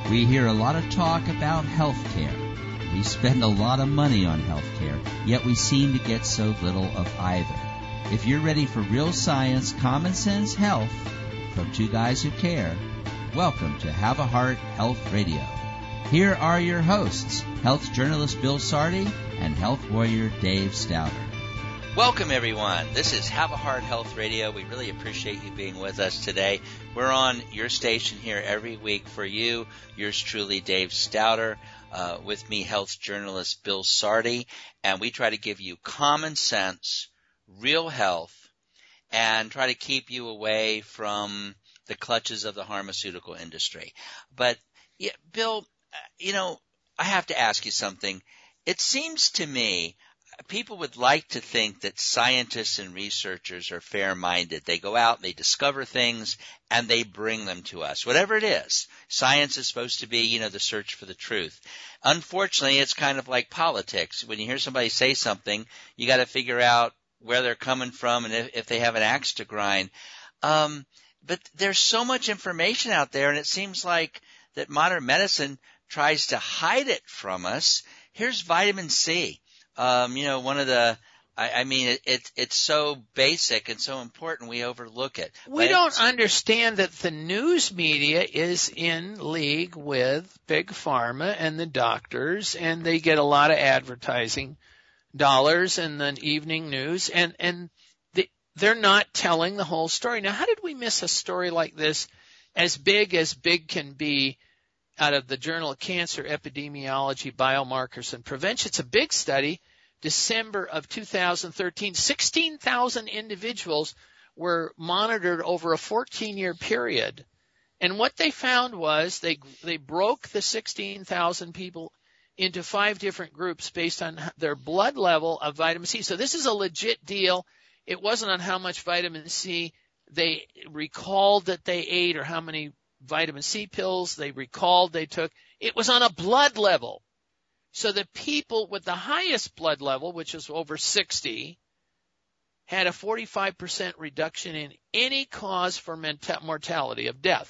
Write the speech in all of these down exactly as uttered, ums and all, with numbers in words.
We hear a lot of talk about health care. We spend a lot of money on health care, yet we seem to get so little of either. If you're ready for real science, common sense health from two guys who care, welcome to Have a Heart Health Radio. Here are your hosts, health journalist Bill Sardi and health warrior Dave Stouter. Welcome, everyone. This is Have a Heart Health Radio. We really appreciate you being with us today. We're on your station here every week for you. Yours truly, Dave Stouter. Uh, with me, health journalist Bill Sardi. And we try to give you common sense, real health, and try to keep you away from the clutches of the pharmaceutical industry. But, yeah, Bill, you know, I have to ask you something. It seems to me people would like to think that scientists and researchers are fair-minded. They go out, they discover things, and they bring them to us. Whatever it is, science is supposed to be, you know, the search for the truth. Unfortunately, it's kind of like politics. When you hear somebody say something, you got to figure out where they're coming from and if, if they have an axe to grind. Um, but there's so much information out there, and it seems like that modern medicine tries to hide it from us. Here's vitamin C. Um, you know, one of the, I, I mean, it, it, it's so basic and so important we overlook it. We but don't understand that the news media is in league with Big Pharma and the doctors, and they get a lot of advertising dollars in the evening news, and, and they, they're not telling the whole story. Now, how did we miss a story like this, as big as big can be, out of the Journal of Cancer Epidemiology, Biomarkers, and Prevention? It's a big study. December of two thousand thirteen, sixteen thousand individuals were monitored over a fourteen-year period. And what they found was they they broke the sixteen thousand people into five different groups based on their blood level of vitamin C. So this is a legit deal. It wasn't on how much vitamin C they recalled that they ate or how many vitamin C pills they recalled they took. It was on a blood level. So the people with the highest blood level, which is over sixty, had a forty-five percent reduction in any cause for mortality of death.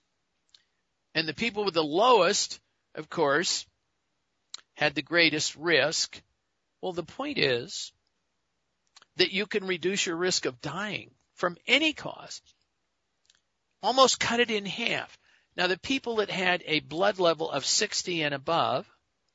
And the people with the lowest, of course, had the greatest risk. Well, the point is that you can reduce your risk of dying from any cause. Almost cut it in half. Now, the people that had a blood level of sixty and above,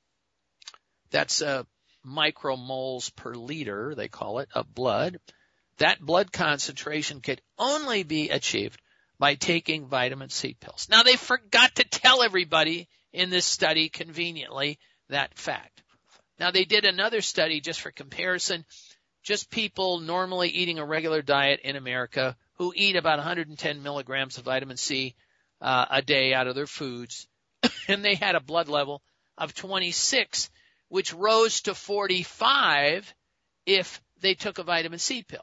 that's uh, micromoles per liter, they call it, of blood. That blood concentration could only be achieved by taking vitamin C pills. Now, they forgot to tell everybody in this study, conveniently, that fact. Now, they did another study just for comparison, just people normally eating a regular diet in America who eat about one hundred ten milligrams of vitamin C uh, a day out of their foods, and they had a blood level of twenty-six, which rose to forty-five if they took a vitamin C pill.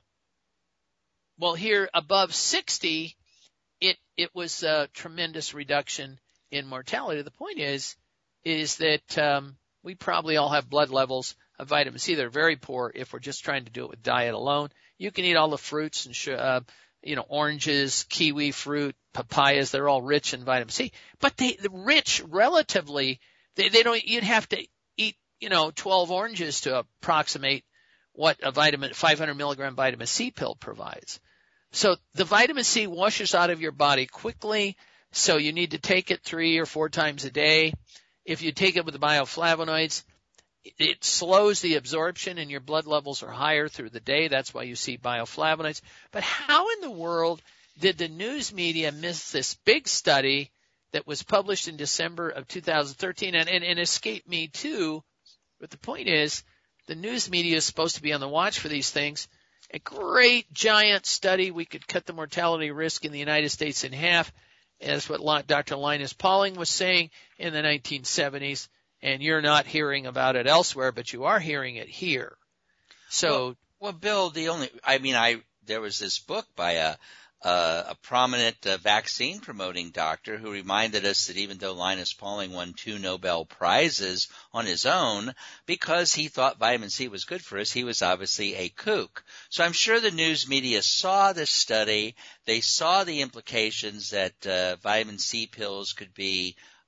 Well, here above sixty, it it was a tremendous reduction in mortality. The point is, is that um, we probably all have blood levels of vitamin C. They're very poor if we're just trying to do it with diet alone. You can eat all the fruits and sh- uh, you know, oranges, kiwi fruit, papayas, they're all rich in vitamin C. But they, the rich relatively, they, they don't, you'd have to eat, you know, twelve oranges to approximate what a vitamin, five hundred milligram vitamin C pill provides. So the vitamin C washes out of your body quickly, so you need to take it three or four times a day. If you take it with the bioflavonoids, it slows the absorption and your blood levels are higher through the day. That's why you see bioflavonoids. But how in the world did the news media miss this big study that was published in December of two thousand thirteen and, and, and escaped me too? But the point is, the news media is supposed to be on the watch for these things. A great giant study. We could cut the mortality risk in the United States in half. That's what Doctor Linus Pauling was saying in the nineteen seventies. And you're not hearing about it elsewhere, but you are hearing it here. So, well, well Bill, the only, I mean, I, there was this book by a, a, a prominent uh, vaccine promoting doctor who reminded us that even though Linus Pauling won two Nobel Prizes on his own, because he thought vitamin C was good for us, he was obviously a kook. So I'm sure the news media saw this study. They saw the implications that uh, vitamin C pills could be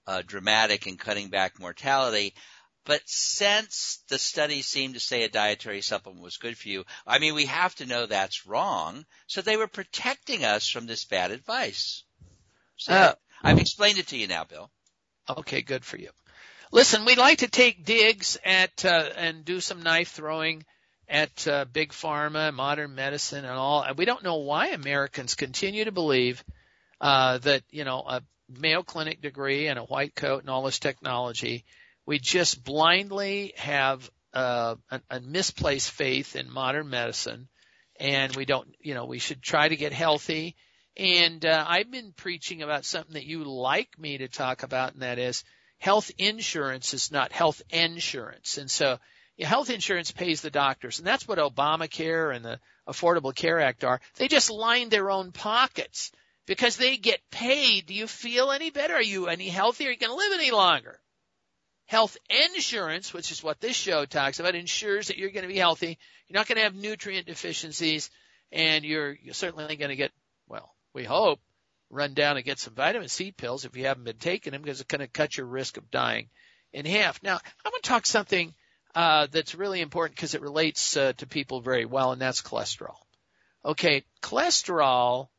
uh, dramatic in cutting back mortality. But since the studies seem to say a dietary supplement was good for you, I mean, we have to know that's wrong. So they were protecting us from this bad advice. See, uh, I, I've explained it to you now, Bill. Okay, good for you. Listen, we like to take digs at uh, and do some knife throwing at uh, big pharma, modern medicine, and all. We don't know why Americans continue to believe uh, that, you know, a Mayo Clinic degree and a white coat and all this technology. We just blindly have uh, a, a misplaced faith in modern medicine, and we don't, you know, we should try to get healthy. And uh, I've been preaching about something that you like me to talk about, and that is health insurance is not health insurance. And so yeah, health insurance pays the doctors, and that's what Obamacare and the Affordable Care Act are. They just line their own pockets because they get paid. Do you feel any better? Are you any healthier? Are you going to live any longer? Health insurance, which is what this show talks about, ensures that you're going to be healthy. You're not going to have nutrient deficiencies, and you're, you're certainly going to get, well, we hope, run down and get some vitamin C pills if you haven't been taking them, because it's going to cut your risk of dying in half. Now, I'm going to talk something uh, that's really important because it relates uh, to people very well, and that's cholesterol. Okay, cholesterol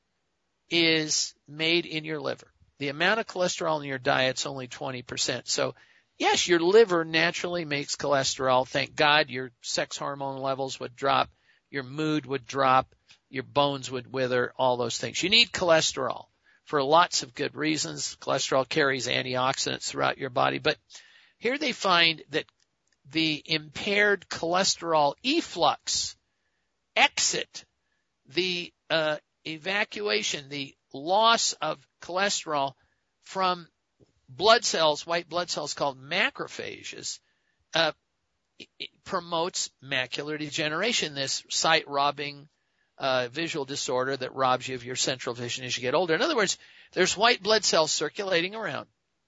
is made in your liver. The amount of cholesterol in your diet is only twenty percent. So, yes, your liver naturally makes cholesterol. Thank God your sex hormone levels would drop, your mood would drop, your bones would wither, all those things. You need cholesterol for lots of good reasons. Cholesterol carries antioxidants throughout your body. But here they find that the impaired cholesterol efflux, exit, the uh, evacuation, the loss of cholesterol from blood cells, white blood cells called macrophages, uh, it promotes macular degeneration, this sight-robbing uh, visual disorder that robs you of your central vision as you get older. In other words, there's white blood cells circulating around,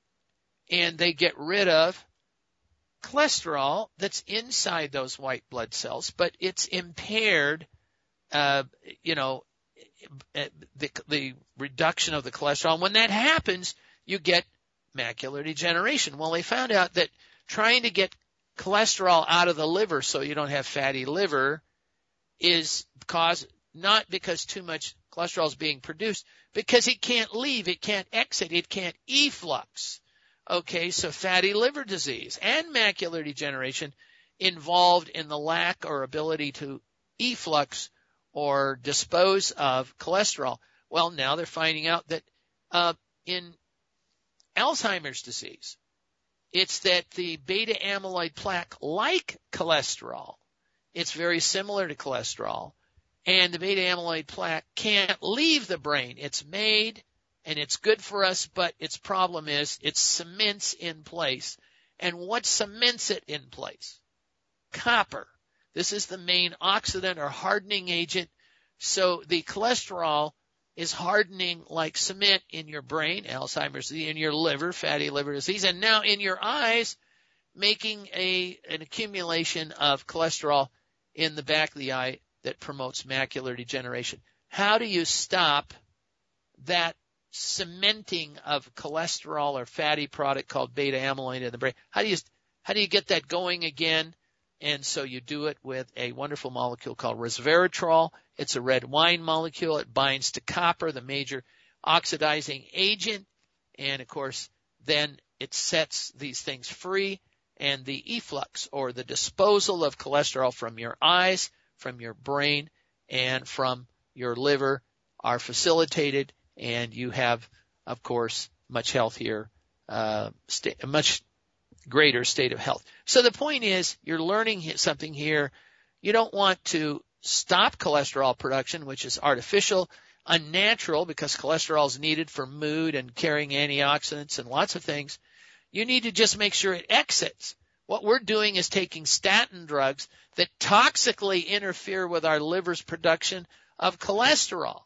and they get rid of cholesterol that's inside those white blood cells, but it's impaired, uh, you know, the, the reduction of the cholesterol. And when that happens, you get macular degeneration. Well, they found out that trying to get cholesterol out of the liver so you don't have fatty liver is caused not because too much cholesterol is being produced, because it can't leave, it can't exit, it can't efflux. Okay, so fatty liver disease and macular degeneration involved in the lack or ability to efflux or dispose of cholesterol. Well, now they're finding out that uh, in Alzheimer's disease, it's that the beta amyloid plaque, like cholesterol, it's very similar to cholesterol, and the beta amyloid plaque can't leave the brain. It's made, and it's good for us, but its problem is it cements in place. And what cements it in place? Copper. This is the main oxidant or hardening agent. So the cholesterol is hardening like cement in your brain, Alzheimer's disease, in your liver, fatty liver disease, and now in your eyes, making a an accumulation of cholesterol in the back of the eye that promotes macular degeneration. How do you stop that cementing of cholesterol or fatty product called beta amyloid in the brain? How do you how do you get that going again? And so you do it with a wonderful molecule called resveratrol. It's a red wine molecule. It binds to copper, the major oxidizing agent. And, of course, then it sets these things free. And the efflux, or the disposal of cholesterol from your eyes, from your brain, and from your liver are facilitated. And you have, of course, much healthier, uh, sta- a much greater state of health. So the point is, you're learning something here. You don't want to stop cholesterol production, which is artificial, unnatural, because cholesterol is needed for mood and carrying antioxidants and lots of things. You need to just make sure it exits. What we're doing is taking statin drugs that toxically interfere with our liver's production of cholesterol.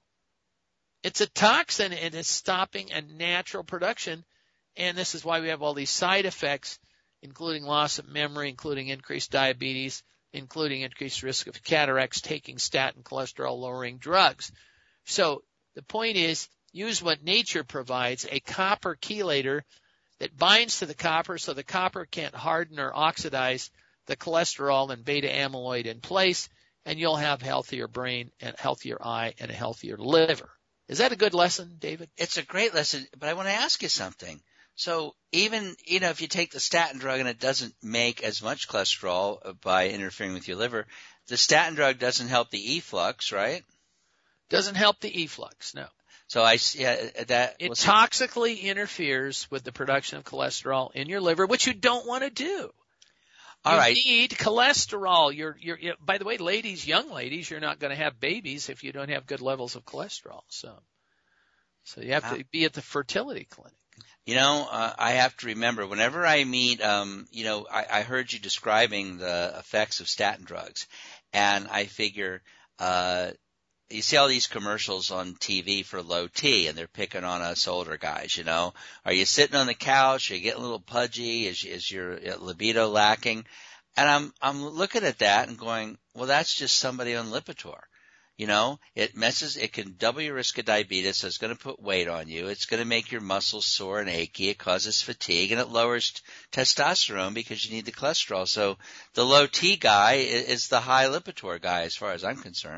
It's a toxin, and it's stopping a natural production. And this is why we have all these side effects, including loss of memory, including increased diabetes, including increased risk of cataracts, taking statin cholesterol-lowering drugs. So the point is, use what nature provides, a copper chelator that binds to the copper so the copper can't harden or oxidize the cholesterol and beta amyloid in place, and you'll have healthier brain and healthier eye and a healthier liver. Is that a good lesson, David? It's a great lesson, but I want to ask you something. So even, you know, if you take the statin drug and it doesn't make as much cholesterol by interfering with your liver, the statin drug doesn't help the efflux, right? Doesn't help the efflux, no. So I, yeah, that. It well, toxically interferes with the production of cholesterol in your liver, which you don't want to do. All you right. need cholesterol. You're, you're, you're, by the way, ladies, young ladies, you're not going to have babies if you don't have good levels of cholesterol. So, so you have to be at the fertility clinic. You know, uh, I have to remember whenever I meet, um, you know, I, I heard you describing the effects of statin drugs, and I figure, uh, you see all these commercials on T V for low T, and they're picking on us older guys, you know. Are you sitting on the couch? Are you getting a little pudgy? Is, is your libido lacking? And I'm, I'm looking at that and going, well, that's just somebody on Lipitor. You know, it messes, it can double your risk of diabetes, so it's going to put weight on you. It's going to make your muscles sore and achy. It causes fatigue, and it lowers t- testosterone because you need the cholesterol. So the low T guy is, is the high Lipitor guy as far as I'm concerned.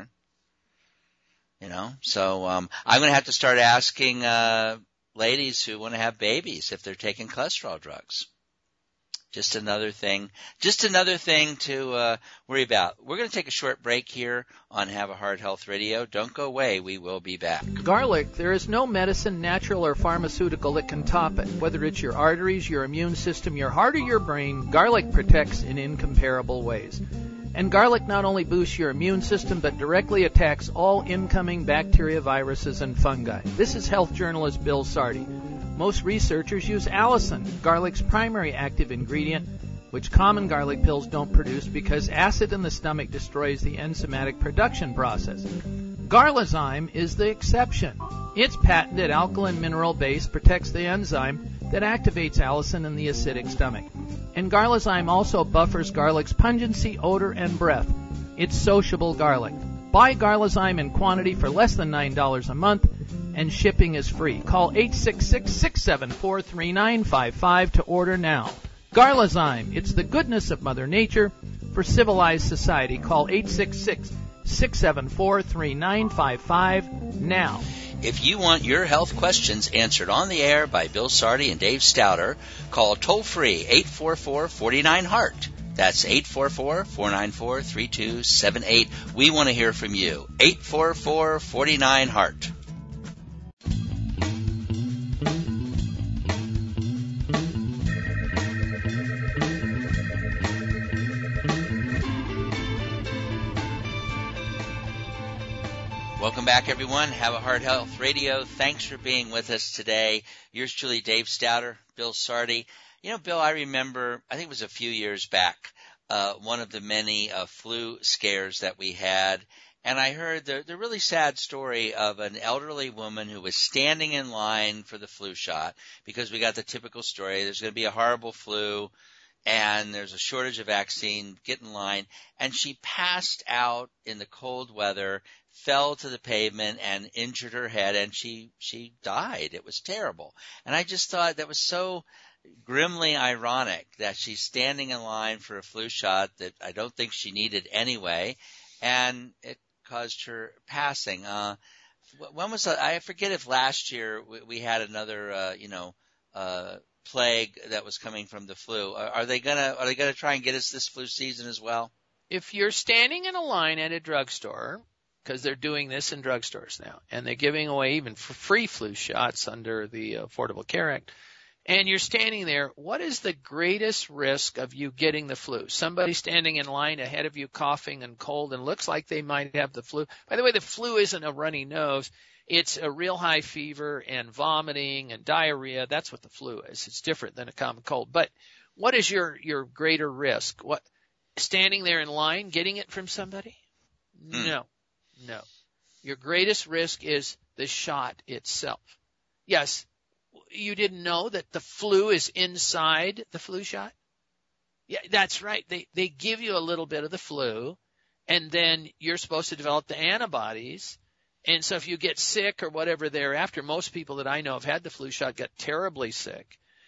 You know, so um, I'm going to have to start asking uh, ladies who want to have babies if they're taking cholesterol drugs. Just another thing, just another thing to uh, worry about. We're going to take a short break here on Have a Heart Health Radio. Don't go away. We will be back. Garlic, there is no medicine, natural or pharmaceutical, that can top it. Whether it's your arteries, your immune system, your heart, or your brain, garlic protects in incomparable ways. And garlic not only boosts your immune system, but directly attacks all incoming bacteria, viruses, and fungi. This is health journalist Bill Sardi. Most researchers use allicin, garlic's primary active ingredient, which common garlic pills don't produce because acid in the stomach destroys the enzymatic production process. Garlazyme is the exception. Its patented alkaline mineral base protects the enzyme that activates allicin in the acidic stomach. And Garlazyme also buffers garlic's pungency, odor, and breath. It's sociable garlic. Buy Garlazyme in quantity for less than nine dollars a month, and shipping is free. Call eight six six, six seven four, three nine five five to order now. Garlazyme, it's the goodness of Mother Nature for civilized society. Call eight six six, six seven four, three nine five five now. If you want your health questions answered on the air by Bill Sardi and Dave Stouter, call toll-free eight four four, four nine, heart. That's eight four four, four nine four, three two seven eight. We want to hear from you. eight four four, four nine, heart. Welcome back, everyone. Have a Heart Health Radio. Thanks for being with us today. Yours truly, Dave Stouter, Bill Sardi. You know, Bill, I remember, I think it was a few years back, uh, one of the many uh, flu scares that we had. And I heard the, the really sad story of an elderly woman who was standing in line for the flu shot because we got the typical story. There's going to be a horrible flu and there's a shortage of vaccine. Get in line. And she passed out in the cold weather, fell to the pavement and injured her head, and she, she died. It was terrible. And I just thought that was so grimly ironic that she's standing in line for a flu shot that I don't think she needed anyway, and it caused her passing. Uh, when was that? I forget if last year we, we had another, uh, you know, uh, plague that was coming from the flu. Are, are they gonna, are they gonna try and get us this flu season as well? If you're standing in a line at a drugstore, because they're doing this in drugstores now, and they're giving away even free flu shots under the Affordable Care Act, and you're standing there, what is the greatest risk of you getting the flu? Somebody standing in line ahead of you coughing and cold and looks like they might have the flu. By the way, the flu isn't a runny nose. It's a real high fever and vomiting and diarrhea. That's what the flu is. It's different than a common cold. But what is your, your greater risk? What, standing there in line getting it from somebody? Mm. No. No. Your greatest risk is the shot itself. Yes, you didn't know that the flu is inside the flu shot? Yeah, that's right. They they give you a little bit of the flu, and then you're supposed to develop the antibodies. And so if you get sick or whatever thereafter, most people that I know have had the flu shot got terribly sick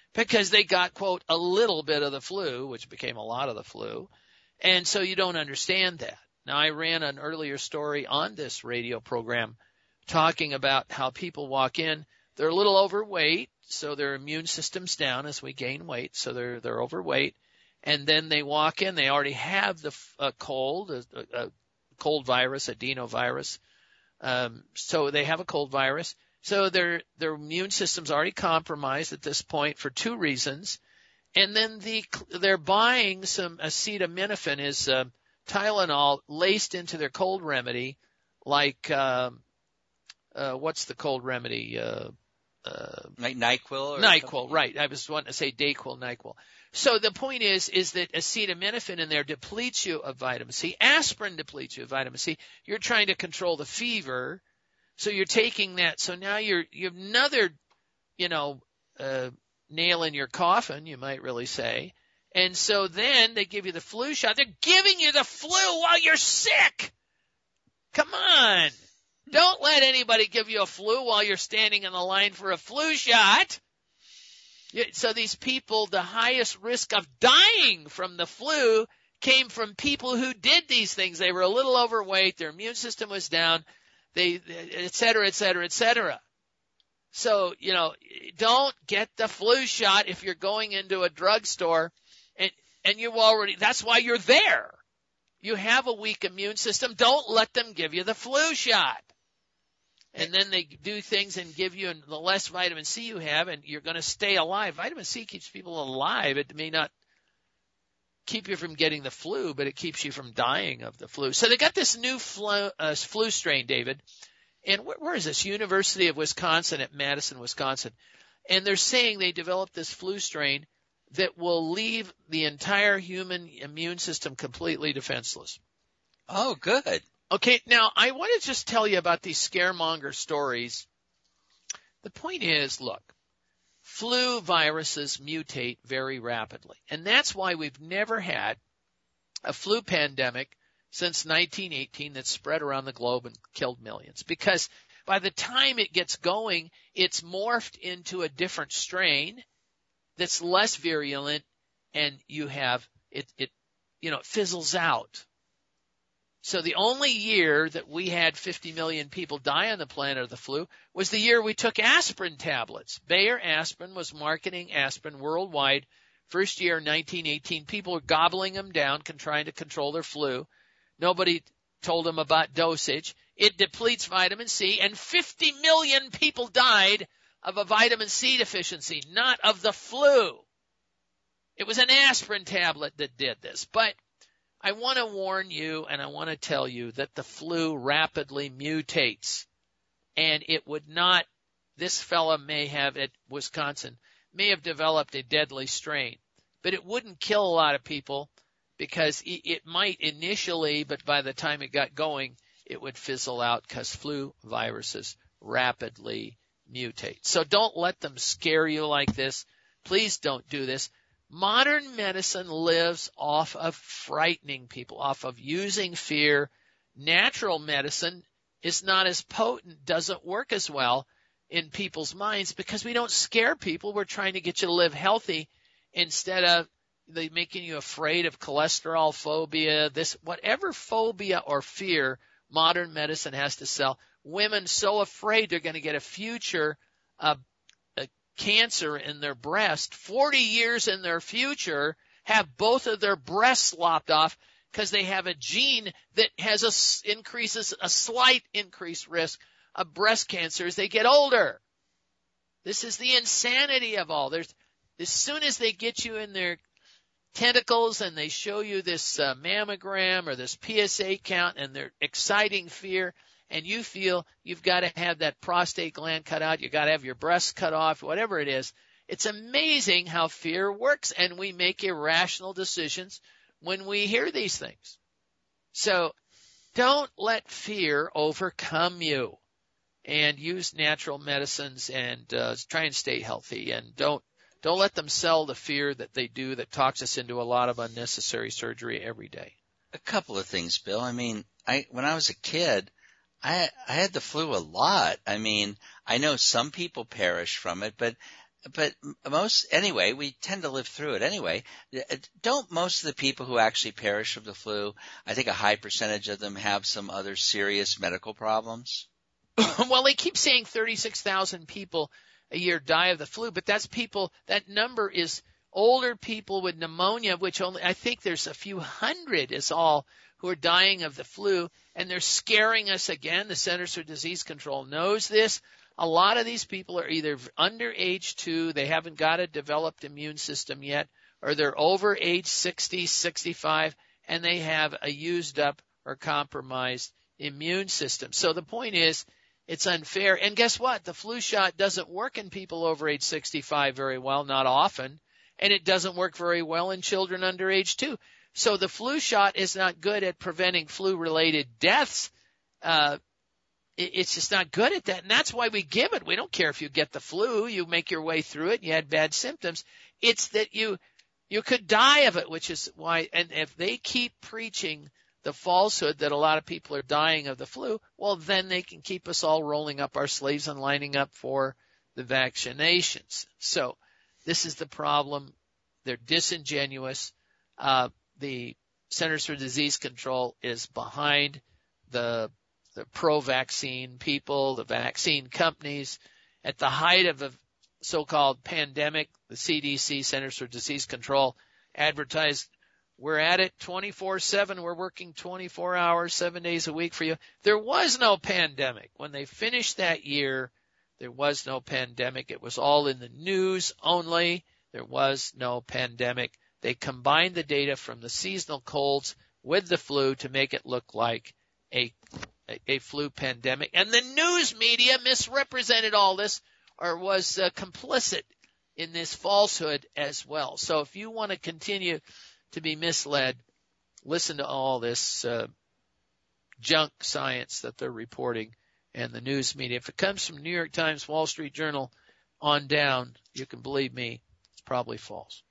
because they got, quote, a little bit of the flu, which became a lot of the flu. And so you don't understand that. Now, I ran an earlier story on this radio program talking about how people walk in, they're a little overweight, so their immune system's down as we gain weight, so they're they're overweight. And then they walk in, they already have the uh, cold, a, a cold virus, adenovirus. Um, so they have a cold virus. So their their immune system's already compromised at this point for two reasons. And then the they're buying some acetaminophen, is uh, Tylenol, laced into their cold remedy, like um, uh, what's the cold remedy? Uh, uh, like NyQuil? Or NyQuil, something? right. I was wanting to say Dayquil, NyQuil. So the point is, is that acetaminophen in there depletes you of vitamin C. Aspirin depletes you of vitamin C. You're trying to control the fever, so you're taking that. So now you're you have another, you know, uh, nail in your coffin, you might really say. And so then they give you the flu shot. They're giving you the flu while you're sick. Come on. Don't let anybody give you a flu while you're standing in the line for a flu shot. So these people, the highest risk of dying from the flu came from people who did these things. They were a little overweight, their immune system was down, they, et cetera, et cetera, et cetera. So, you know, don't get the flu shot if you're going into a drugstore and, and you already, that's why you're there. You have a weak immune system. Don't let them give you the flu shot. And then they do things and give you the less vitamin C you have, and you're going to stay alive. Vitamin C keeps people alive. It may not keep you from getting the flu, but it keeps you from dying of the flu. So they got this new flu, uh, flu strain, David. And where, where is this? University of Wisconsin at Madison, Wisconsin. And they're saying they developed this flu strain that will leave the entire human immune system completely defenseless. Oh, good. Okay, now I want to just tell you about these scaremonger stories. The point is, look, flu viruses mutate very rapidly. And that's why we've never had a flu pandemic since nineteen eighteen that spread around the globe and killed millions. Because by the time it gets going, it's morphed into a different strain that's less virulent, and you have it, it you know, it fizzles out. So the only year that we had fifty million people die on the planet of the flu was the year we took aspirin tablets. Bayer Aspirin was marketing aspirin worldwide. First year, nineteen eighteen, people were gobbling them down, trying to control their flu. Nobody told them about dosage. It depletes vitamin C, and fifty million people died of a vitamin C deficiency, not of the flu. It was an aspirin tablet that did this. But I want to warn you, and I want to tell you that the flu rapidly mutates, and it would not, this fella may have at Wisconsin, may have developed a deadly strain, but it wouldn't kill a lot of people because it might initially, but by the time it got going, it would fizzle out because flu viruses rapidly mutate. So don't let them scare you like this. Please don't do this. Modern medicine lives off of frightening people, off of using fear. Natural medicine is not as potent, doesn't work as well in people's minds because we don't scare people. We're trying to get you to live healthy instead of they making you afraid of cholesterol phobia, this, whatever phobia or fear modern medicine has to sell. Women so afraid they're going to get a future uh, cancer in their breast, forty years in their future, have both of their breasts lopped off because they have a gene that has a increases a slight increased risk of breast cancer as they get older. This is the insanity of all. There's as soon as they get you in their tentacles and they show you this uh, mammogram or this P S A count and their exciting fear, and you feel you've got to have that prostate gland cut out, you've got to have your breasts cut off, whatever it is. It's amazing how fear works, and we make irrational decisions when we hear these things. So don't let fear overcome you, and use natural medicines and uh, try and stay healthy, and don't don't let them sell the fear that they do that talks us into a lot of unnecessary surgery every day. A couple of things, Bill. I mean, I when I was a kid, I I had the flu a lot. I mean, I know some people perish from it, but but most, anyway, we tend to live through it anyway. Don't most of the people who actually perish from the flu, I think a high percentage of them have some other serious medical problems? Well, they keep saying thirty-six thousand people a year die of the flu, but that's people, that number is older people with pneumonia, which only, I think there's a few hundred is all who are dying of the flu, and they're scaring us again. The Centers for Disease Control knows this. A lot of these people are either under age two, they haven't got a developed immune system yet, or they're over age sixty, sixty-five, and they have a used up or compromised immune system. So the point is, it's unfair. And guess what? The flu shot doesn't work in people over age sixty-five very well, not often, and it doesn't work very well in children under age two. So the flu shot is not good at preventing flu-related deaths. Uh, it, it's just not good at that, and that's why we give it. We don't care if you get the flu. You make your way through it, and you had bad symptoms. It's that you you could die of it, which is why, and if they keep preaching the falsehood that a lot of people are dying of the flu, well, then they can keep us all rolling up our sleeves and lining up for the vaccinations. So this is the problem. They're disingenuous. Uh, the Centers for Disease Control is behind the, the pro-vaccine people, the vaccine companies. At the height of the so-called pandemic, the C D C, Centers for Disease Control, advertised, we're at it twenty-four seven. We're working twenty-four hours, seven days a week for you. There was no pandemic. When they finished that year, there was no pandemic. It was all in the news only. There was no pandemic. They combined the data from the seasonal colds with the flu to make it look like a, a, a flu pandemic. And the news media misrepresented all this, or was uh, complicit in this falsehood as well. So if you want to continue to be misled, listen to all this uh, junk science that they're reporting and the news media. If it comes from New York Times, Wall Street Journal on down, you can believe me, it's probably false.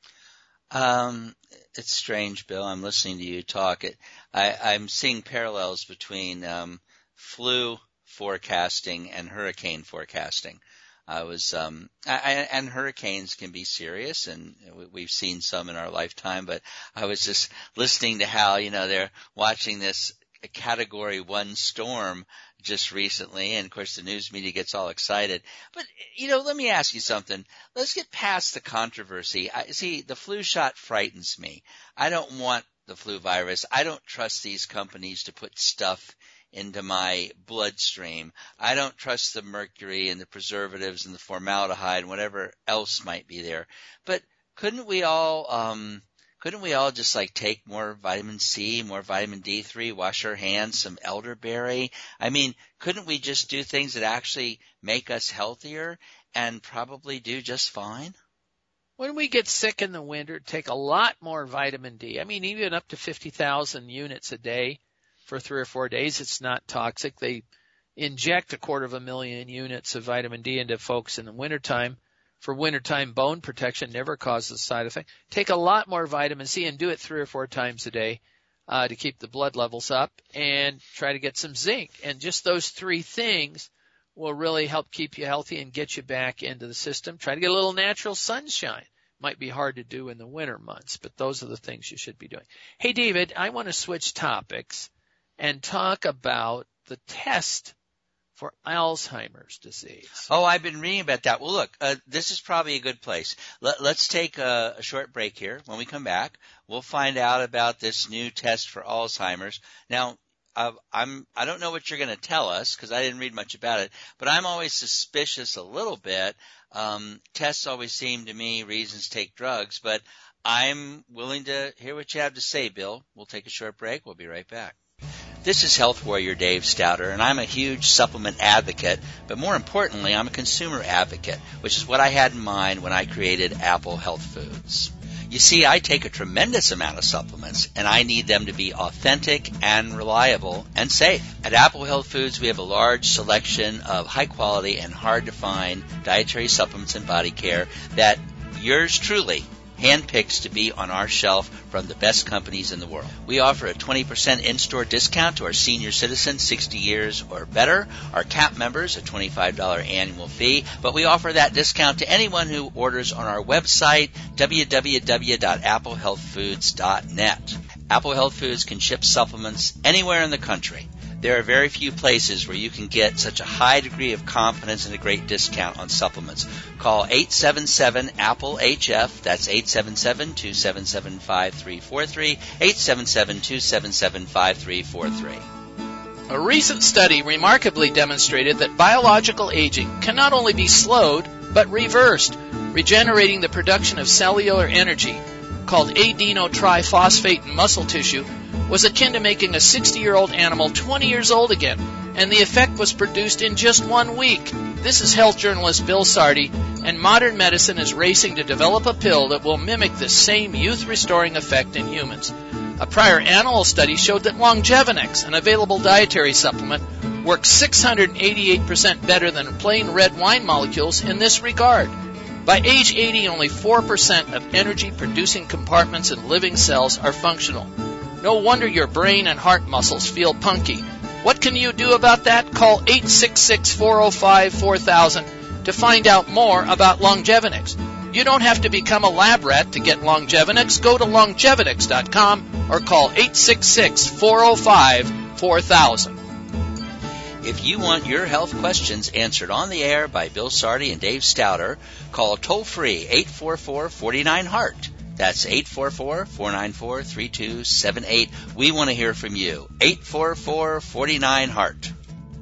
Um, it's strange, Bill. I'm listening to you talk. It, I, I'm seeing parallels between um, flu forecasting and hurricane forecasting. I was, um, I, and hurricanes can be serious, and we've seen some in our lifetime, but I was just listening to how, you know, they're watching this category one storm just recently, and of course the news media gets all excited. But, you know, let me ask you something. Let's get past the controversy. I, see, the flu shot frightens me. I don't want the flu virus. I don't trust these companies to put stuff into my bloodstream. I don't trust the mercury and the preservatives and the formaldehyde and whatever else might be there. But couldn't we all, um, couldn't we all just like take more vitamin C, more vitamin D three, wash our hands, some elderberry? I mean, couldn't we just do things that actually make us healthier and probably do just fine? When we get sick in the winter, take a lot more vitamin D. I mean, even up to fifty thousand units a day. For three or four days, it's not toxic. They inject a quarter of a million units of vitamin D into folks in the wintertime. For wintertime bone protection, never causes side effect. Take a lot more vitamin C and do it three or four times a day uh, to keep the blood levels up, and try to get some zinc. And just those three things will really help keep you healthy and get you back into the system. Try to get a little natural sunshine. Might be hard to do in the winter months, but those are the things you should be doing. Hey, David, I want to switch topics and talk about the test for Alzheimer's disease. Oh, I've been reading about that. Well, look, uh, this is probably a good place. Let, let's take a, a short break here. When we come back, we'll find out about this new test for Alzheimer's. Now, uh, I'm, I don't know what you're going to tell us because I didn't read much about it, but I'm always suspicious a little bit. Um, tests always seem to me reasons to take drugs, but I'm willing to hear what you have to say, Bill. We'll take a short break. We'll be right back. This is Health Warrior Dave Stouter, and I'm a huge supplement advocate, but more importantly, I'm a consumer advocate, which is what I had in mind when I created Apple Health Foods. You see, I take a tremendous amount of supplements, and I need them to be authentic and reliable and safe. At Apple Health Foods, we have a large selection of high-quality and hard-to-find dietary supplements and body care that yours truly handpicked to be on our shelf from the best companies in the world. We offer a twenty percent in-store discount to our senior citizens sixty years or better, our C A P members a twenty-five dollars annual fee, but we offer that discount to anyone who orders on our website, w w w dot apple health foods dot net. Apple Health Foods can ship supplements anywhere in the country. There are very few places where you can get such a high degree of confidence and a great discount on supplements. Call eight seven seven apple H F. That's eight seven seven, two seven seven, five three four three, eight seven seven, two seven seven, five three four three. A recent study remarkably demonstrated that biological aging can not only be slowed, but reversed, regenerating the production of cellular energy, called adenotriphosphate in muscle tissue, was akin to making a sixty-year-old animal twenty years old again, and the effect was produced in just one week. This is health journalist Bill Sardi, and modern medicine is racing to develop a pill that will mimic this same youth-restoring effect in humans. A prior animal study showed that Longevinex, an available dietary supplement, works six hundred eighty-eight percent better than plain red wine molecules in this regard. By age eighty, only four percent of energy-producing compartments in living cells are functional. No wonder your brain and heart muscles feel punky. What can you do about that? Call eight six six, four oh five, four thousand to find out more about Longevinex. You don't have to become a lab rat to get Longevinex. Go to longevinex dot com or call eight six six, four oh five, four thousand. If you want your health questions answered on the air by Bill Sardi and Dave Stouter, call toll-free eight four four, four nine, heart. That's eight four four, four nine four, three two seven eight. We want to hear from you. eight four four, four nine, heart.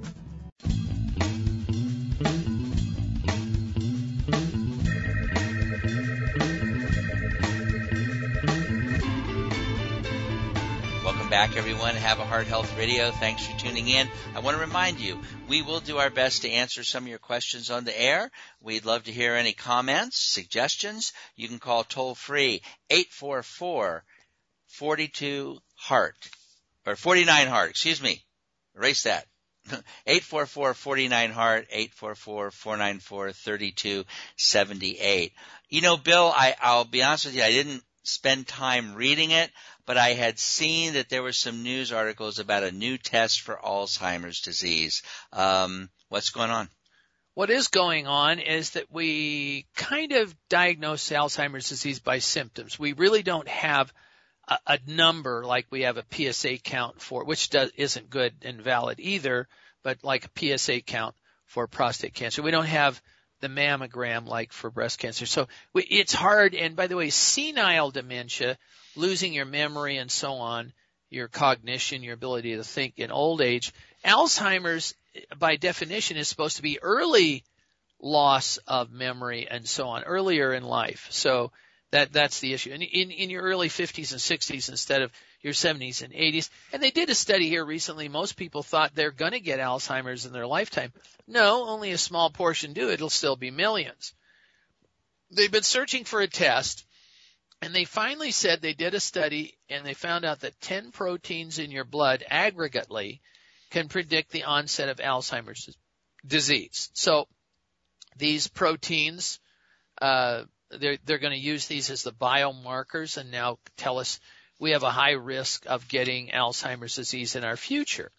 Welcome back, everyone. Have a Heart Health Radio. Thanks for tuning in. I want to remind you, we will do our best to answer some of your questions on the air. We'd love to hear any comments, suggestions. You can call toll-free eight four four, four two, heart, or forty-nine heart, excuse me. Erase that. eight four four, four nine, heart, eight four four, four nine four, three two seven eight. You know, Bill, I, I'll be honest with you, I didn't spend time reading it, but I had seen that there were some news articles about a new test for Alzheimer's disease. Um, what's going on? What is going on is that we kind of diagnose Alzheimer's disease by symptoms. We really don't have a, a number like we have a P S A count for, which does, isn't good and valid either, but like a P S A count for prostate cancer. We don't have the mammogram like for breast cancer. So we, it's hard. And by the way, senile dementia, losing your memory and so on, your cognition, your ability to think in old age. Alzheimer's, by definition, is supposed to be early loss of memory and so on, earlier in life. So that that's the issue. In, in, in your early fifties and sixties instead of your seventies and eighties. And they did a study here recently. Most people thought they're going to get Alzheimer's in their lifetime. No, only a small portion do. It'll still be millions. They've been searching for a test, and they finally said they did a study, and they found out that ten proteins in your blood aggregately can predict the onset of Alzheimer's disease. So these proteins, uh, they're, they're going to use these as the biomarkers and now tell us we have a high risk of getting Alzheimer's disease in our future.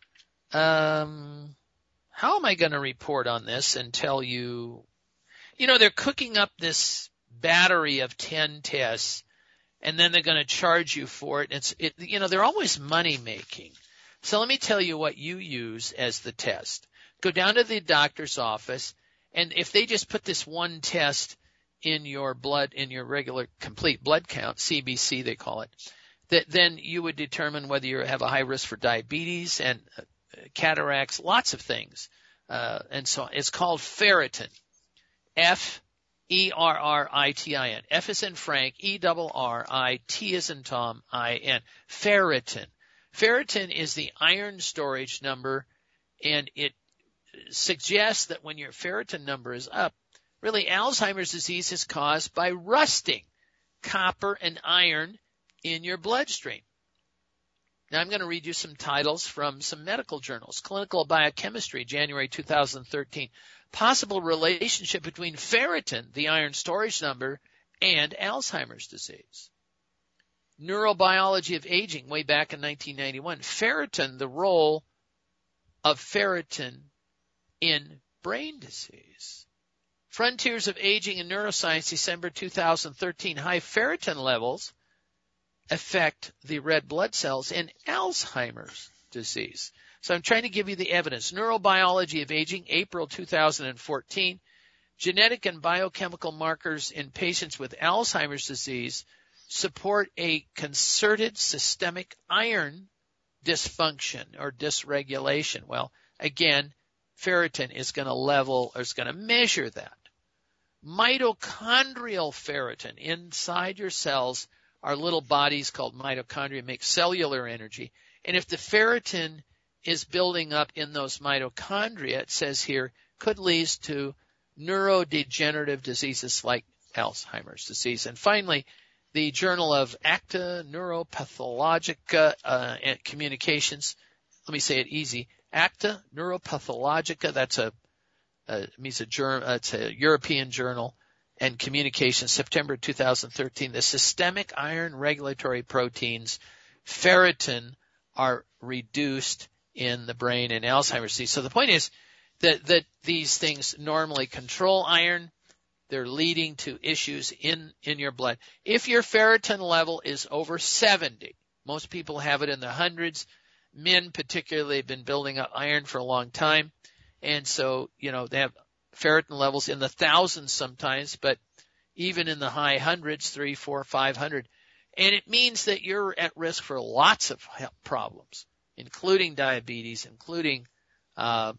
Um, how am I going to report on this and tell you? You know, they're cooking up this battery of ten tests, and then they're going to charge you for it. It's, it, you know, they're always money making. So let me tell you what you use as the test. Go down to the doctor's office, and if they just put this one test in your blood, in your regular complete blood count, C B C they call it, that then you would determine whether you have a high risk for diabetes and uh, cataracts, lots of things. Uh, and so on. It's called ferritin. F E R R I T I N. F is in Frank, E R R I T is in Tom, I N. Ferritin. Ferritin is the iron storage number, and it suggests that when your ferritin number is up, really Alzheimer's disease is caused by rusting copper and iron in your bloodstream. Now I'm going to read you some titles from some medical journals. Clinical Biochemistry, January two thousand thirteen. Possible relationship between ferritin, the iron storage number, and Alzheimer's disease. Neurobiology of aging, way back in nineteen ninety-one. Ferritin, the role of ferritin in brain disease. Frontiers of Aging and Neuroscience, December two thousand thirteen. High ferritin levels affect the red blood cells in Alzheimer's disease. So I'm trying to give you the evidence. Neurobiology of Aging, April two thousand fourteen. Genetic and biochemical markers in patients with Alzheimer's disease support a concerted systemic iron dysfunction or dysregulation. Well, again, ferritin is going to level or is going to measure that. Mitochondrial ferritin inside your cells are little bodies called mitochondria, make cellular energy. And if the ferritin is building up in those mitochondria, it says here, could lead to neurodegenerative diseases like Alzheimer's disease. And finally, the Journal of Acta Neuropathologica uh, and Communications. Let me say it easy. Acta Neuropathologica. That's a uh, means a germ. Uh, it's a European journal and Communications. September two thousand thirteen. The systemic iron regulatory proteins, ferritin, are reduced in the brain in Alzheimer's disease. So the point is that that these things normally control iron. They're leading to issues in, in your blood. If your ferritin level is over seventy, most people have it in the hundreds. Men particularly have been building up iron for a long time. And so, you know, they have ferritin levels in the thousands sometimes, but even in the high hundreds, three, four, five hundred. And it means that you're at risk for lots of health problems, including diabetes, including uh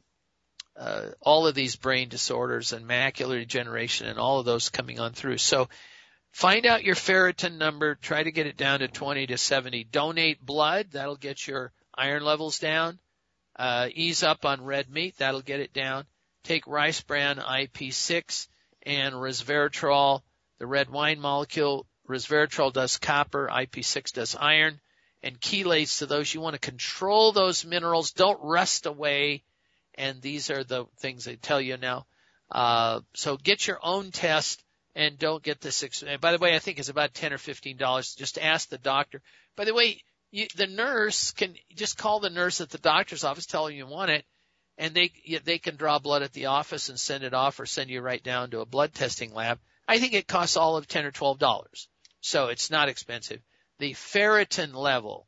Uh, all of these brain disorders and macular degeneration and all of those coming on through. So find out your ferritin number. Try to get it down to twenty to seventy. Donate blood. That'll get your iron levels down. Uh, ease up on red meat. That'll get it down. Take rice bran I P six and resveratrol, the red wine molecule. Resveratrol does copper. I P six does iron. And chelates to those. You want to control those minerals. Don't rust away. And these are the things they tell you now. Uh, so get your own test and don't get this. Ex- by the way, I think it's about ten or fifteen dollars. Just ask the doctor. By the way, you, the nurse can just call the nurse at the doctor's office, tell them you want it, and they they can draw blood at the office and send it off or send you right down to a blood testing lab. I think it costs all of ten or twelve dollars. So it's not expensive. The ferritin level.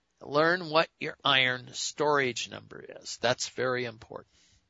Learn what your iron storage number is. That's very important.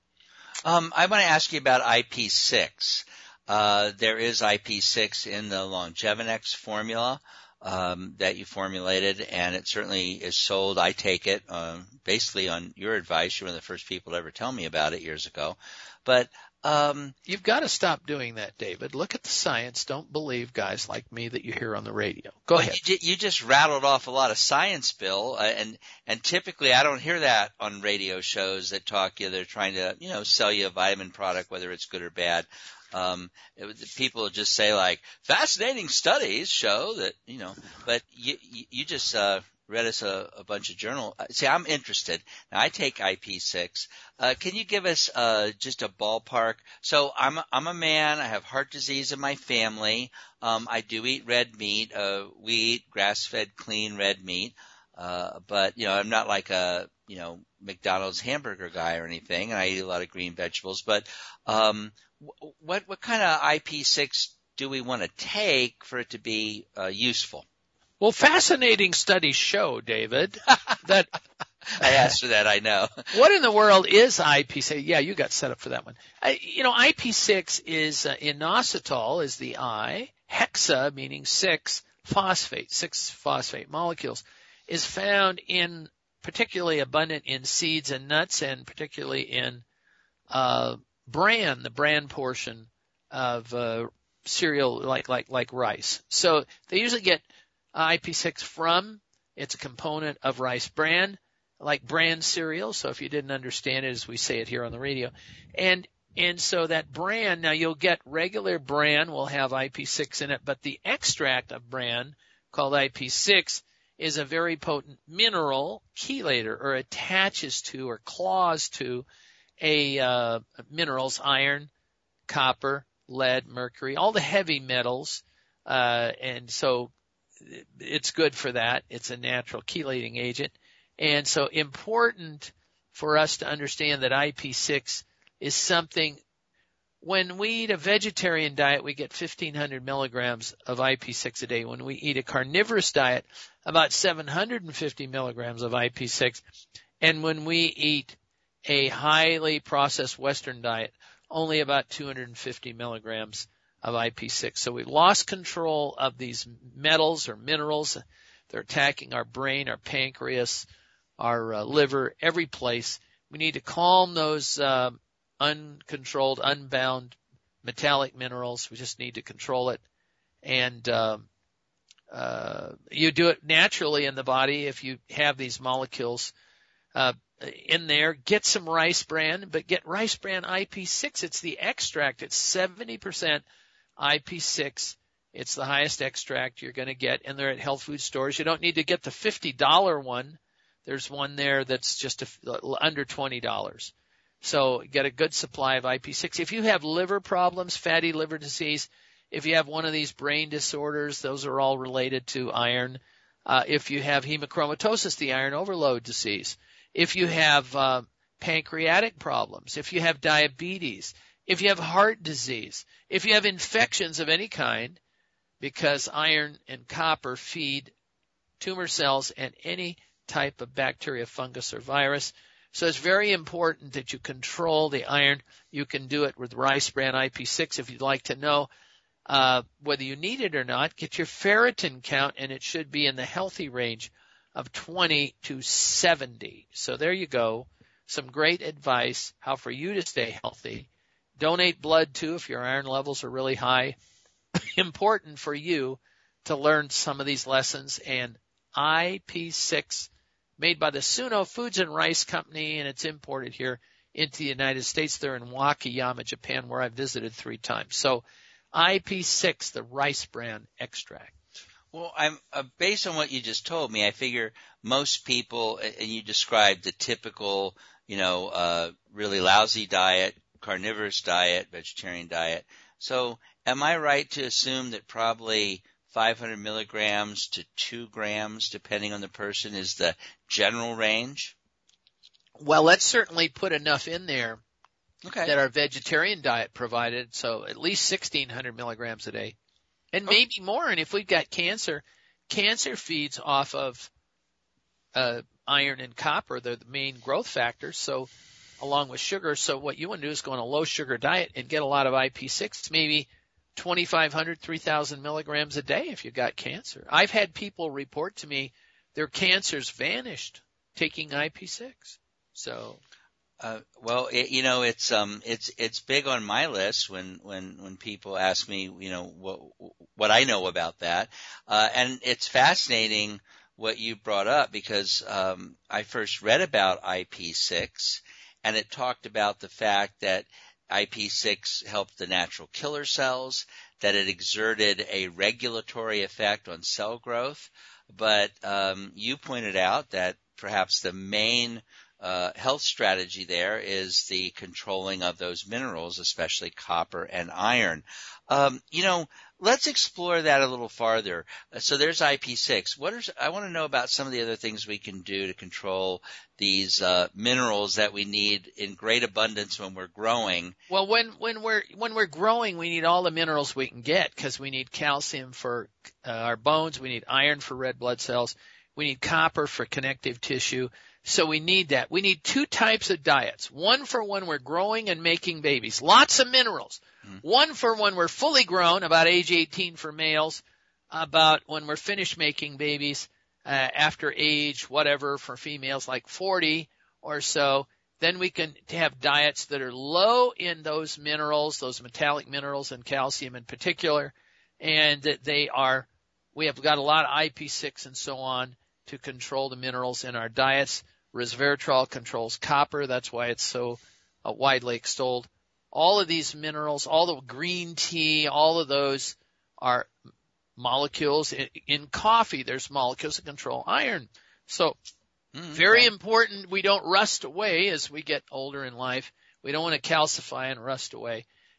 Um, I want to ask you about I P six. Uh, there is I P six in the Longevinex formula um, that you formulated, and it certainly is sold. I take it um, basically on your advice. You were one of the first people to ever tell me about it years ago. But um, you've got to stop doing that, David. Look at the science. Don't believe guys like me that you hear on the radio. Go ahead. You, you just rattled off a lot of science, Bill, uh, and and typically I don't hear that on radio shows that talk you. They're trying to you know sell you a vitamin product, whether it's good or bad. Um, it, people just say like fascinating studies show that you know, but you you, you just uh, read us a, a bunch of journal. See, I'm interested. Now, I take I P six. Uh, can you give us uh, just a ballpark? So I'm a, I'm a man. I have heart disease in my family. Um, I do eat red meat. Uh, we eat grass-fed, clean red meat. Uh, but, you know, I'm not like a, you know, McDonald's hamburger guy or anything, and I eat a lot of green vegetables. But um, what what kind of I P six do we want to take for it to be uh, useful? Well, fascinating studies show, David, that I asked for that, I know. What in the world is I P six? Yeah, you got set up for that one. I, you know, I P six is uh, inositol is the I, hexa meaning six, phosphate, six phosphate molecules, is found in particularly abundant in seeds and nuts, and particularly in uh, bran, the bran portion of uh, cereal like like like rice. So they usually get I P six from, it's a component of rice bran, like bran cereal. So if you didn't understand it, as we say it here on the radio, and and so that bran, now you'll get regular bran will have I P six in it, but the extract of bran called I P six is a very potent mineral chelator, or attaches to or claws to a uh, minerals, iron, copper, lead, mercury, all the heavy metals. Uh, and so it's good for that. It's a natural chelating agent. And so important for us to understand that I P six is something. When we eat a vegetarian diet, we get fifteen hundred milligrams of I P six a day. When we eat a carnivorous diet, about seven hundred fifty milligrams of I P six. And when we eat a highly processed Western diet, only about two hundred fifty milligrams of I P six. So we lost control of these metals or minerals. They're attacking our brain, our pancreas, our uh, liver, every place. We need to calm those uh, uncontrolled, unbound metallic minerals. We just need to control it. And uh, uh, you do it naturally in the body if you have these molecules uh, in there. Get some rice bran, but get rice bran I P six. It's the extract. It's seventy percent I P six. It's the highest extract you're going to get, and they're at health food stores. You don't need to get the fifty dollar one. There's one there that's just a, under twenty dollars. So get a good supply of I P six. If you have liver problems, fatty liver disease, if you have one of these brain disorders, those are all related to iron. Uh, if you have hemochromatosis, the iron overload disease. If you have uh, pancreatic problems, if you have diabetes, if you have heart disease, if you have infections of any kind, because iron and copper feed tumor cells and any type of bacteria, fungus, or virus. So it's very important that you control the iron. You can do it with rice bran I P six. If you'd like to know uh, whether you need it or not, get your ferritin count, and it should be in the healthy range of twenty to seventy. So there you go. Some great advice how for you to stay healthy. Donate blood, too, if your iron levels are really high. Important for you to learn some of these lessons. And I P six, made by the Suno Foods and Rice Company, and it's imported here into the United States. They're in Wakayama, Japan, where I visited three times. So I P six, the rice bran extract. Well, I'm uh, based on what you just told me, I figure most people, and you described the typical, you know, uh, really lousy diet, carnivorous diet, vegetarian diet. So am I right to assume that probably five hundred milligrams to two grams, depending on the person, is the general range? Well, let's certainly put enough in there okay. that our vegetarian diet provided, so at least sixteen hundred milligrams a day, and okay. maybe more. And if we've got cancer, cancer feeds off of uh, iron and copper. They're the main growth factors, so along with sugar. So what you want to do is go on a low-sugar diet and get a lot of I P six, maybe twenty-five hundred, three thousand milligrams a day if you got cancer. I've had people report to me their cancers vanished taking I P six. So, uh, well, it, you know, it's um, it's it's big on my list when when when people ask me, you know, what what I know about that, uh, and it's fascinating what you brought up because um, I first read about I P six, and it talked about the fact that I P six helped the natural killer cells, that it exerted a regulatory effect on cell growth. But um, you pointed out that perhaps the main uh, health strategy there is the controlling of those minerals, especially copper and iron. Um, you know, let's explore that a little farther. So there's I P six. What is, I want to know about some of the other things we can do to control these uh, minerals that we need in great abundance when we're growing. Well, when when we're when we're growing, we need all the minerals we can get because we need calcium for uh, our bones, we need iron for red blood cells, we need copper for connective tissue. So we need that. We need two types of diets. One for when we're growing and making babies, lots of minerals. Mm. One for when we're fully grown, about age eighteen for males, about when we're finished making babies, uh, after age whatever for females, like forty or so. Then we can have diets that are low in those minerals, those metallic minerals and calcium in particular, and that they are, we have got a lot of I P six and so on to control the minerals in our diets. Resveratrol controls copper. That's why it's so uh, widely extolled. All of these minerals, all the green tea, all of those are molecules. In, in coffee, there's molecules that control iron. So mm, very okay. important we don't rust away as we get older in life. We don't want to calcify and rust away.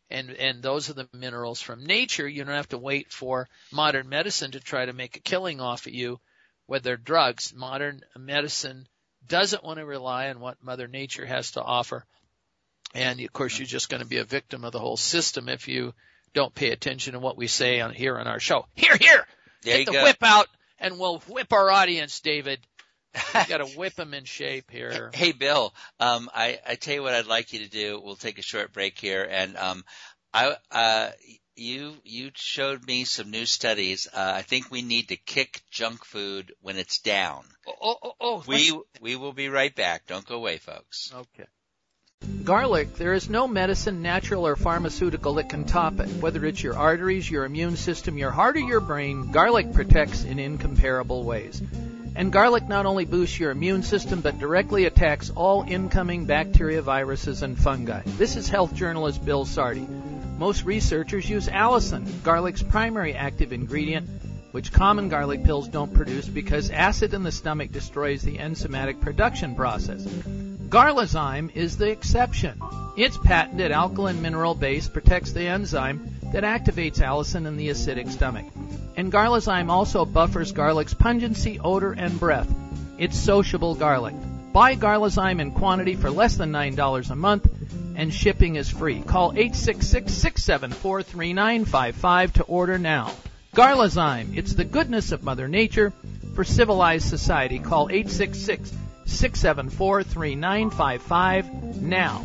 And, and those are the minerals from nature. You don't have to wait for modern medicine to try to make a killing off of you with their drugs. Modern medicine doesn't want to rely on what Mother Nature has to offer. And of course, you're just going to be a victim of the whole system if you don't pay attention to what we say on here on our show. Here, here! There Get you the go. whip out, and we'll whip our audience, David. You got to whip them in shape here. Hey, Bill, um, I, I tell you what I'd like you to do. We'll take a short break here. And um, I, uh, you you showed me some new studies. Uh, I think we need to kick junk food when it's down. Oh, oh, oh, oh we we will be right back. Don't go away, folks. Okay. Garlic, there is no medicine, natural or pharmaceutical that can top it. Whether it's your arteries, your immune system, your heart, or your brain, garlic protects in incomparable ways. And garlic not only boosts your immune system, but directly attacks all incoming bacteria, viruses, and fungi. This is health journalist Bill Sardi. Most researchers use allicin, garlic's primary active ingredient, which common garlic pills don't produce because acid in the stomach destroys the enzymatic production process. Garlazyme is the exception. Its patented alkaline mineral base protects the enzyme that activates allicin in the acidic stomach. And Garlazyme also buffers garlic's pungency, odor, and breath. It's sociable garlic. Buy Garlazyme in quantity for less than nine dollars a month, and shipping is free. Call eight six six, six seven four, three nine five five to order now. Garlazyme, it's the goodness of Mother Nature for civilized society. Call eight six six, six seven four, three nine five five now.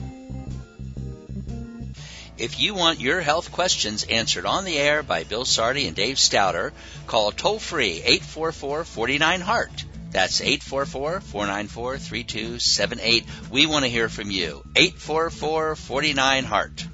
If you want your health questions answered on the air by Bill Sardi and Dave Stouter, call toll-free eight four four, four nine, heart. That's eight four four, four nine four, three two seven eight. We want to hear from you. eight four four, four nine, heart.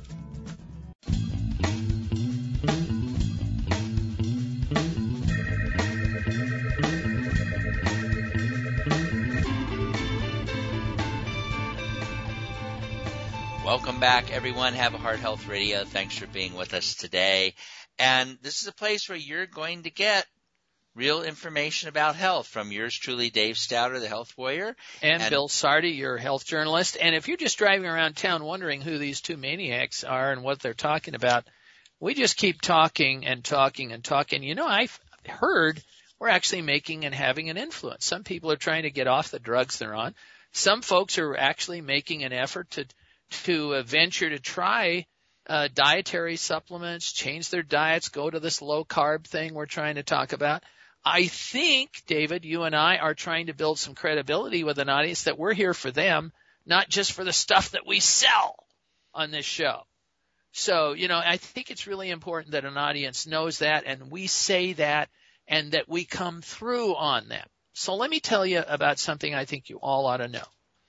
Welcome back, everyone. Have a Heart Health Radio. Thanks for being with us today. And this is a place where you're going to get real information about health from yours truly, Dave Stouter, the Health Warrior. And, and Bill Sardi, your health journalist. And if you're just driving around town wondering who these two maniacs are and what they're talking about, we just keep talking and talking and talking. You know, I've heard we're actually making and having an influence. Some people are trying to get off the drugs they're on. Some folks are actually making an effort to to uh, venture to try uh, dietary supplements, change their diets, go to this low-carb thing we're trying to talk about. I think, David, you and I are trying to build some credibility with an audience that we're here for them, not just for the stuff that we sell on this show. So, you know, I think it's really important that an audience knows that, and we say that, and that we come through on them. So let me tell you about something I think you all ought to know.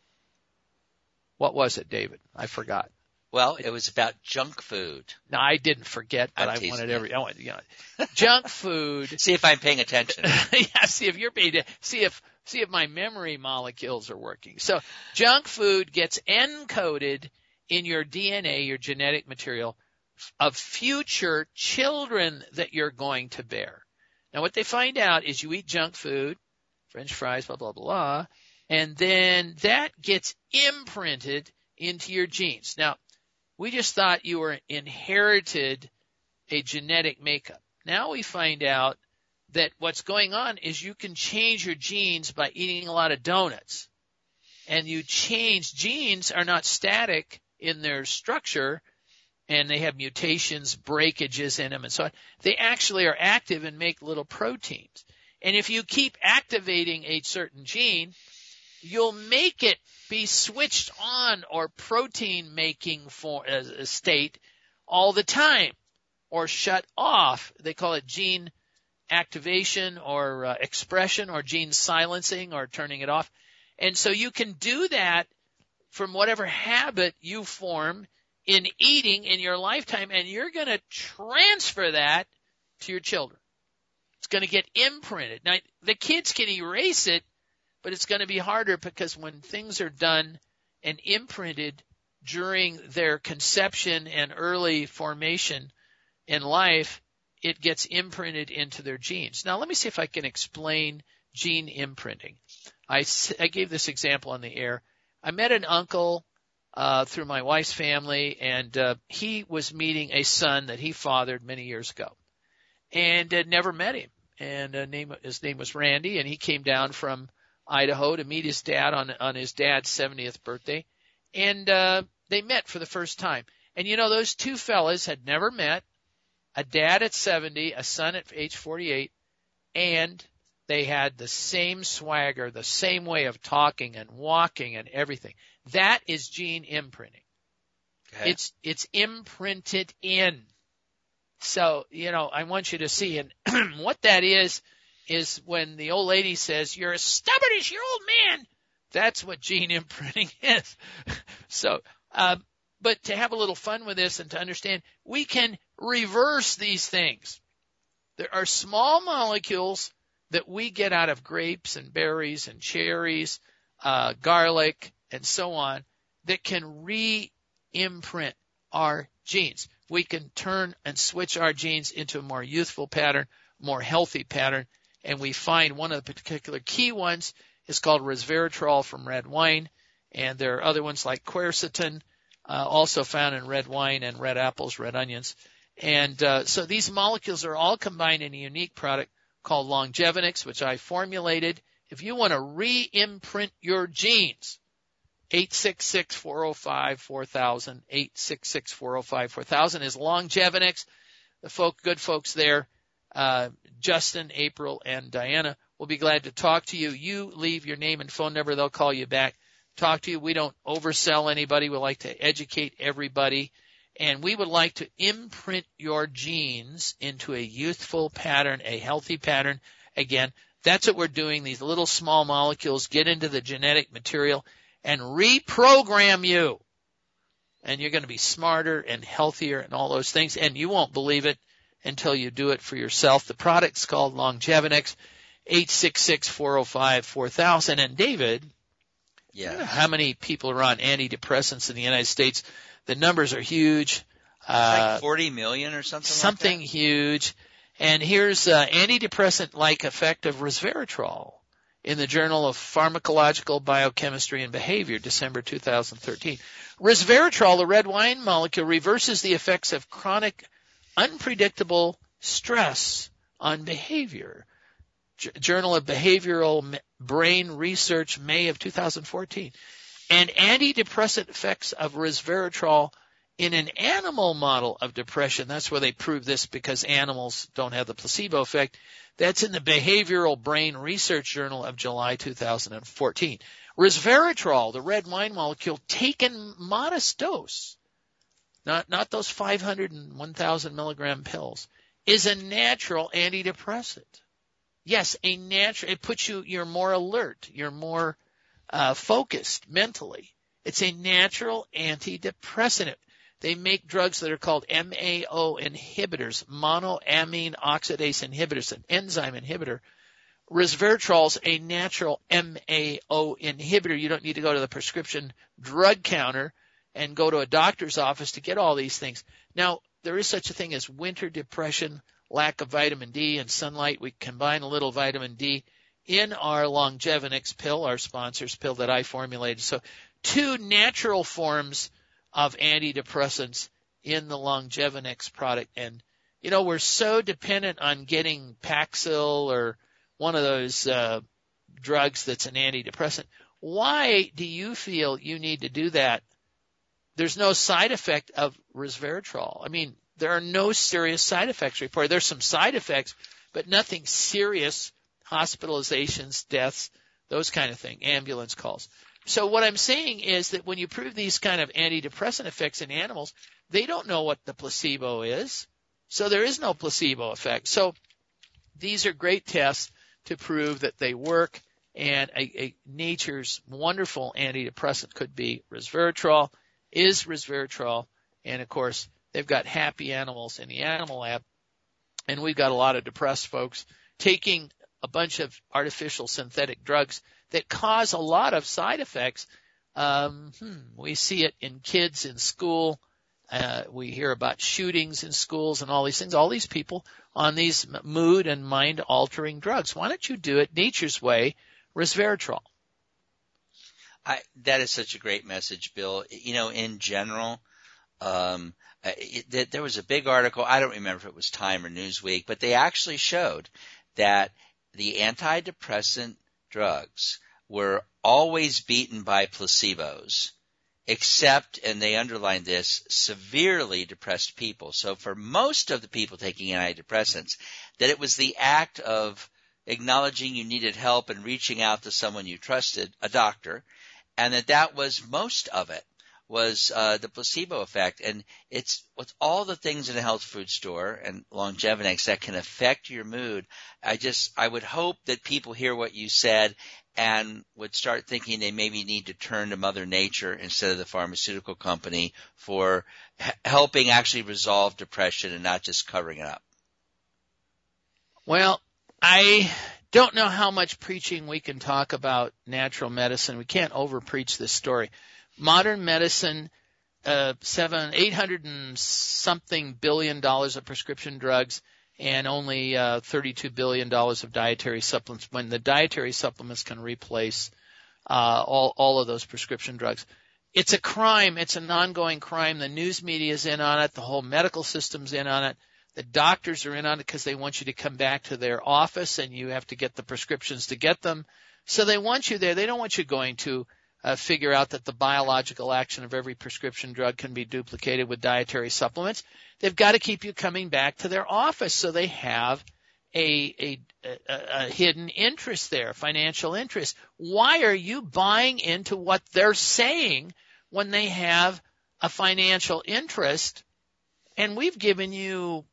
What was it, David? I forgot. Well, it was about junk food. No, I didn't forget, but I'm I wanted you. every, I want, you know, junk food. See if I'm paying attention. Yeah, see if you're paying, see if, see if my memory molecules are working. So junk food gets encoded in your D N A, your genetic material of future children that you're going to bear. Now what they find out is you eat junk food, French fries, blah, blah, blah, and then that gets imprinted into your genes. Now, we just thought you were inherited a genetic makeup. Now we find out that what's going on is you can change your genes by eating a lot of donuts. And you change, genes are not static in their structure, and they have mutations, breakages in them, and so on. They actually are active and make little proteins. And if you keep activating a certain gene, you'll make it be switched on or protein making for a, a state all the time, or shut off. They call it gene activation or uh, expression, or gene silencing, or turning it off. And so you can do that from whatever habit you form in eating in your lifetime, and you're going to transfer that to your children. It's going to get imprinted. Now, the kids can erase it, but it's going to be harder because when things are done and imprinted during their conception and early formation in life, it gets imprinted into their genes. Now, let me see if I can explain gene imprinting. I, I gave this example on the air. I met an uncle uh, through my wife's family, and uh, he was meeting a son that he fathered many years ago, and uh, never met him. And uh, name, his name was Randy, and he came down from Idaho to meet his dad on on his dad's seventieth birthday, and uh, they met for the first time. And you know, those two fellas had never met. A dad at seventy, a son at age forty-eight, and they had the same swagger, the same way of talking and walking and everything. That is gene imprinting. Okay. It's it's imprinted in. So, you know, I want you to see, and what that is, is when the old lady says, you're as stubborn as your old man, that's what gene imprinting is. So, uh, but to have a little fun with this and to understand, we can reverse these things. There are small molecules that we get out of grapes and berries and cherries, uh, garlic, and so on, that can re-imprint our genes. We can turn and switch our genes into a more youthful pattern, more healthy pattern, and we find one of the particular key ones is called resveratrol from red wine, and there are other ones like quercetin, uh, also found in red wine and red apples, red onions. And uh, so these molecules are all combined in a unique product called Longevinix, which I formulated. If you want to re-imprint your genes, eight six six, four oh five, four thousand, eight six six, four oh five, four thousand is Longevinix. The folk, good folks there, uh, Justin, April, and Diana will be glad to talk to you. You leave your name and phone number. They'll call you back, talk to you. We don't oversell anybody. We like to educate everybody. And we would like to imprint your genes into a youthful pattern, a healthy pattern. Again, that's what we're doing. These little small molecules get into the genetic material and reprogram you. And you're going to be smarter and healthier and all those things. And you won't believe it until you do it for yourself. The product's called Longevinix, eight six six, four oh five, four thousand. And David, yeah. You know how many people are on antidepressants in the United States? The numbers are huge. Uh, like forty million or something Something like that? huge. And here's uh, antidepressant-like effect of resveratrol in the Journal of Pharmacological Biochemistry and Behavior, December two thousand thirteen. Resveratrol, the red wine molecule, reverses the effects of chronic, unpredictable stress on behavior. J- Journal of Behavioral Brain Research, May of two thousand fourteen. And antidepressant effects of resveratrol in an animal model of depression. That's where they prove this because animals don't have the placebo effect. That's in the Behavioral Brain Research Journal of July two thousand fourteen. Resveratrol, the red wine molecule, taken modest dose, not, not those five hundred and one thousand milligram pills, is a natural antidepressant. Yes, a natural, it puts you, you're more alert, you're more Uh, focused mentally. It's a natural antidepressant. They make drugs that are called M A O inhibitors, monoamine oxidase inhibitors, an enzyme inhibitor. Resveratrol's a natural M A O inhibitor. You don't need to go to the prescription drug counter and go to a doctor's office to get all these things. Now, there is such a thing as winter depression, lack of vitamin D and sunlight. We combine a little vitamin D in our Longevinix pill, our sponsor's pill that I formulated. So two natural forms of antidepressants in the Longevinix product. And, you know, we're so dependent on getting Paxil or one of those uh, drugs that's an antidepressant. Why do you feel you need to do that? There's no side effect of resveratrol. I mean, there are no serious side effects reported. There's some side effects, but nothing serious. Hospitalizations, deaths, those kind of things, ambulance calls. So what I'm saying is that when you prove these kind of antidepressant effects in animals, they don't know what the placebo is. So there is no placebo effect. So these are great tests to prove that they work, and a, a nature's wonderful antidepressant could be resveratrol, is resveratrol, and of course they've got happy animals in the animal lab, and we've got a lot of depressed folks taking a bunch of artificial synthetic drugs that cause a lot of side effects. Um, hmm, we see it in kids in school. Uh, we hear about shootings in schools and all these things. All these people on these mood and mind-altering drugs. Why don't you do it nature's way, resveratrol? I, that is such a great message, Bill. You know, in general, um, it, it, there was a big article. I don't remember if it was Time or Newsweek, but they actually showed that the antidepressant drugs were always beaten by placebos, except, and they underlined this, severely depressed people. So for most of the people taking antidepressants, that it was the act of acknowledging you needed help and reaching out to someone you trusted, a doctor, and that that was most of it, was uh, the placebo effect. And it's with all the things in a health food store and Longevinex that can affect your mood. I just, I would hope that people hear what you said and would start thinking they maybe need to turn to Mother Nature instead of the pharmaceutical company for h- helping actually resolve depression and not just covering it up. Well, I don't know how much preaching we can talk about natural medicine. We can't over-preach this story. Modern medicine, uh, seven, eight hundred and something billion dollars of prescription drugs, and only uh, thirty-two billion dollars of dietary supplements, when the dietary supplements can replace uh, all, all of those prescription drugs. It's a crime. It's an ongoing crime. The news media is in on it. The whole medical system's in on it. The doctors are in on it because they want you to come back to their office, and you have to get the prescriptions to get them. So they want you there. They don't want you going to uh, figure out that the biological action of every prescription drug can be duplicated with dietary supplements. They've got to keep you coming back to their office, so they have a, a, a, a hidden interest there, financial interest. Why are you buying into what they're saying when they have a financial interest? And we've given you,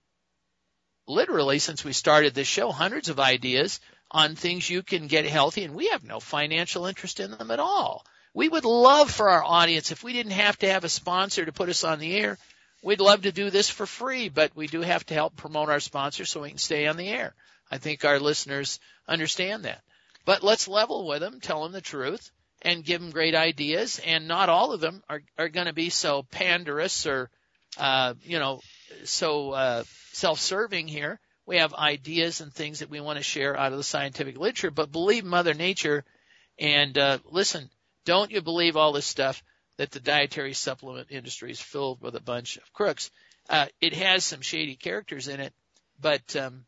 literally, since we started this show, hundreds of ideas on things you can get healthy, and we have no financial interest in them at all. We would love for our audience, if we didn't have to have a sponsor to put us on the air, we'd love to do this for free, but we do have to help promote our sponsors so we can stay on the air. I think our listeners understand that. But let's level with them, tell them the truth, and give them great ideas, and not all of them are, are going to be so panderous or, uh, you know, so uh, self-serving here. We have ideas and things that we want to share out of the scientific literature, but believe Mother Nature, and uh, listen, don't you believe all this stuff that the dietary supplement industry is filled with a bunch of crooks. Uh, it has some shady characters in it, but, um,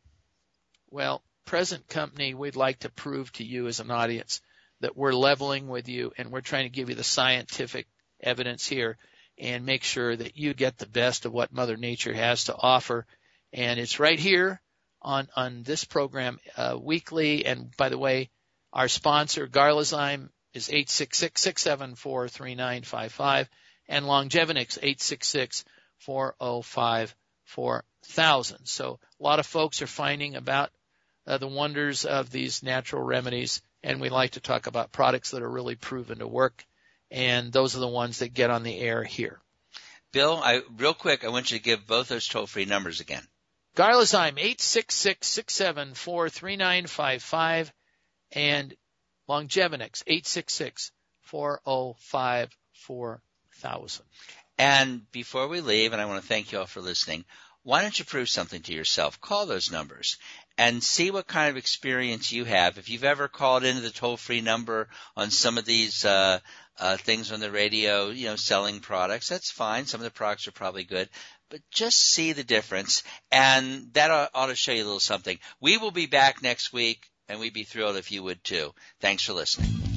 well, present company, we'd like to prove to you as an audience that we're leveling with you, and we're trying to give you the scientific evidence here and make sure that you get the best of what Mother Nature has to offer. And it's right here on, on this program uh, weekly. And by the way, our sponsor, Garlazyme, is eight six six, six seven four, three nine five five, and Longevinex, eight six six, four oh five, four thousand. So a lot of folks are finding about uh, the wonders of these natural remedies, and we like to talk about products that are really proven to work, and those are the ones that get on the air here. Bill, I, real quick, I want you to give both those toll-free numbers again. Garlazyme, eight six six, six seven four, three nine five five, and Longevinex, eight six six, four oh five, four thousand. And before we leave, and I want to thank you all for listening, why don't you prove something to yourself? Call those numbers and see what kind of experience you have. If you've ever called into the toll-free number on some of these uh, uh, things on the radio, you know, selling products, that's fine. Some of the products are probably good. But just see the difference, and that ought, ought to show you a little something. We will be back next week, and we'd be thrilled if you would too. Thanks for listening.